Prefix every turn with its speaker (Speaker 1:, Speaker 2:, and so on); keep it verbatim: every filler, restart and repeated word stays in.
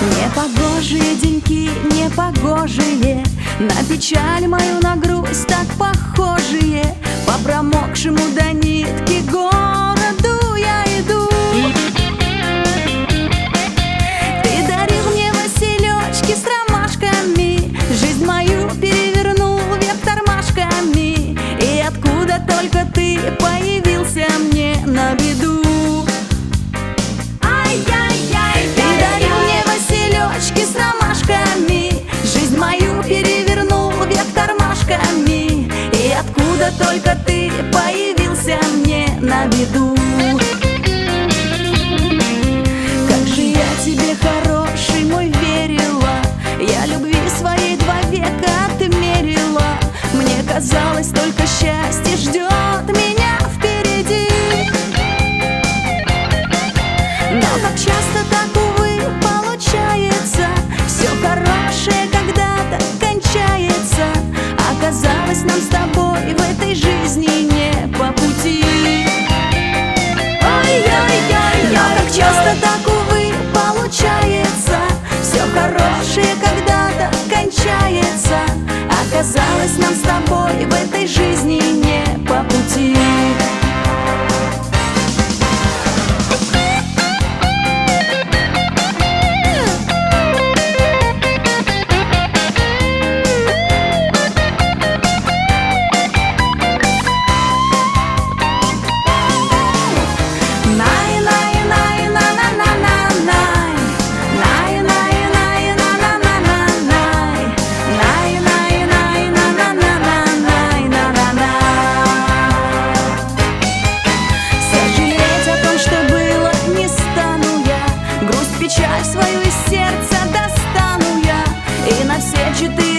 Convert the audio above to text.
Speaker 1: Непогожие деньки, непогожие, на печаль мою, на грусть так похожие. По промокшему до нитки городу я иду. Ты дарил мне василечки с ромашками, жизнь мою перевернул вверх тормашками. И откуда только ты появился мне на беду. С ромашками жизнь мою перевернул вверх тормашками. И откуда только ты появился мне на беду. Как же я тебе, хороший мой, верила, я любви своей два века отмерила. Мне казалось, только счастье ждет меня впереди. Но как часто так, увы, получается, все хорошее когда-то кончается. Оказалось, нам с тобой в этой жизни не по пути. Ой-ой-ой, но как часто так, увы, получается, все хорошее когда-то кончается. Оказалось, нам с тобой в этой жизни не по пути. Печаль свою из сердца достану я, и на все четыре